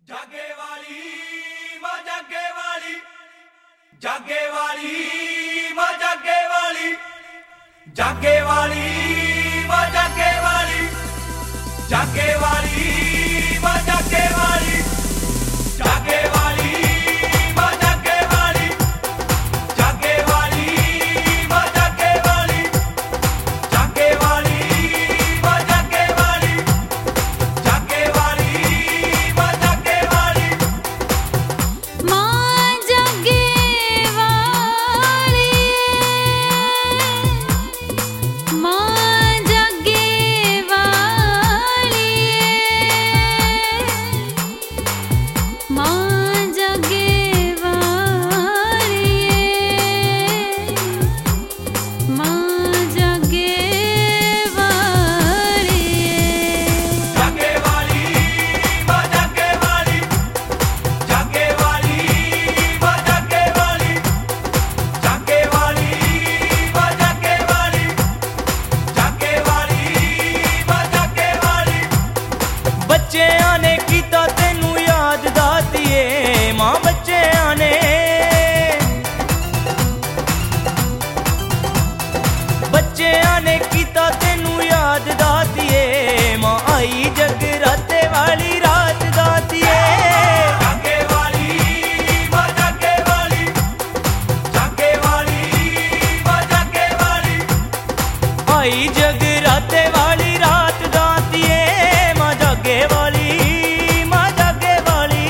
जागे वाली मां जागे वाली, जागे वाली मां जागे वाली, जागे वाली मां जागे वाली, जागे वाली मां जागे वाली, जागे वाली मां जागे वाली, जागे वाली मां जागे वाली, जागे वाली मां जागे वाली, जागे वाली मां जागे वाली, मां जागे वाली, मां जागे वाली, मां जागे वाली, मां जागे वाली। जागे वाली मां जागे वाली, जागे वाली मां जागे वाली, जागे वाली मां जागे वाली, जागे वाली मां जागे वाली। बच्चेआं ने कीता तैनू याद दातिए मां, बच्चेआं ने कीता तैनू याद दातिए मां, आई जगराते वाली रात दातिए। जागे वाली मां जागे वाली, जागे वाली मां जागे वाली, आई जगराते वाली रात दातिए मां, जागे वाली मां जागे वाली।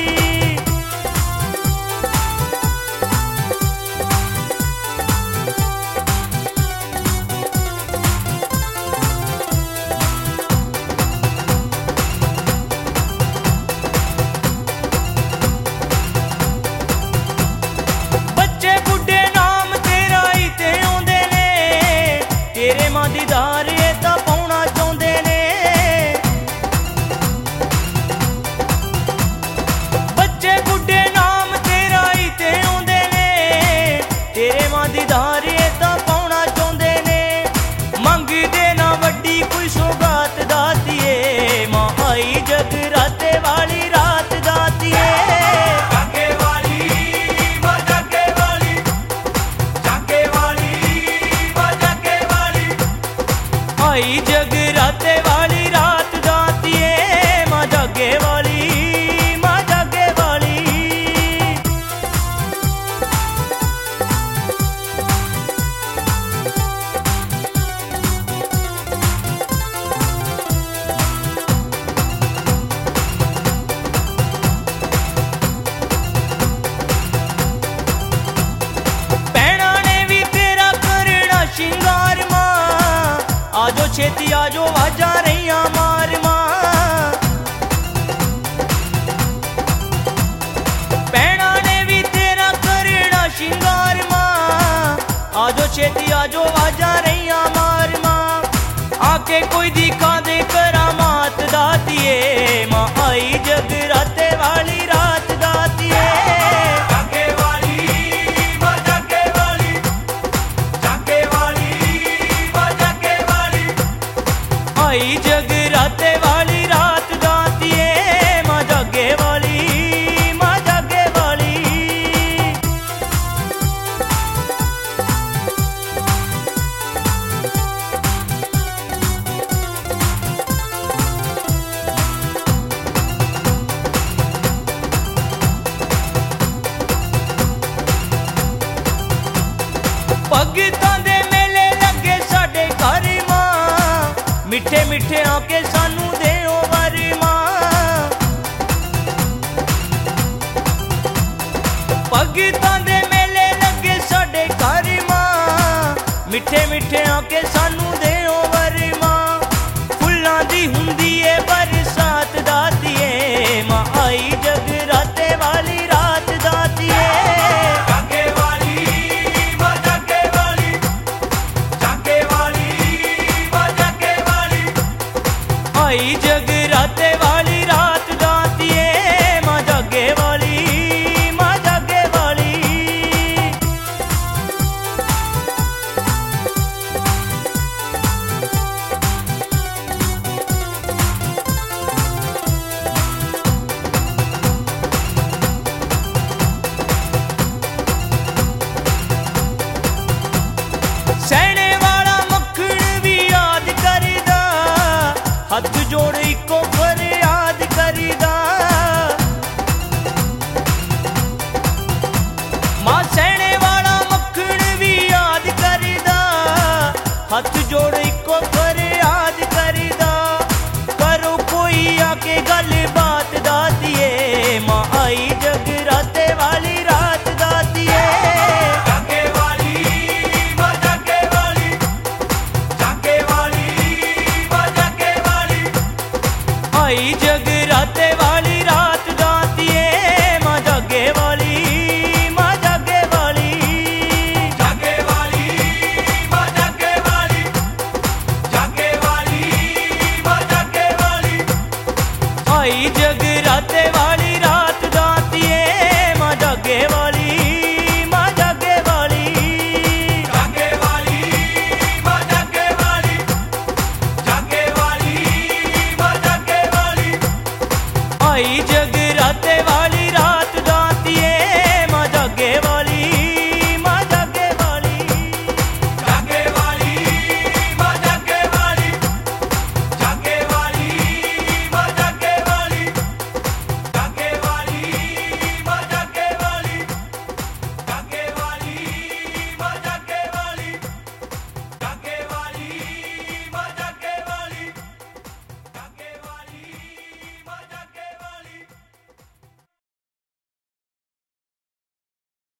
बच्चे बुढ़े नाम तेरा ही ते आउंदे ने, तेरे मां दी दार ये तां पाउणा चाहुंदे ने। बच्चे बुढ़े नाम तेरा ही ते आउंदे ने, तेरे मां दी दार ये तां पाउणा चाहुंदे ने। मंगदे ना वड्डी कोई सौगात दातिए मां, आई जगराते वाली रात दातिए। जागे वाली मां जागे वाली, जागे वाली मां जागे वाली, आई जगराते वाली रात दातिए मां, जागे वाली मां जागे वाली। भैणा ने भी तेरा करना शिंगार मां, आजो छेती आजो वाजा रहियां मार मां। भैणा ने भी तेरा करना शिंगार मां, आजो छेती आजो वाजा रहियां मार मां। आके कोई दिखा दे करामात दातिए मां, आई जगराते वाली रात दातिए। जागे वाली मां जागे वाली, जागे वाली मां जागे वाली, आई जगराते वाली रात दातिए मां, जागे वाली मां जागे वाली। भगतां दे मेले लगे साडे घर मां, मिठे मिठे आके सानू देओ वर मां। भगतां दे मेले लगे साडे घर मां, मिठे मिठे आके सानू दे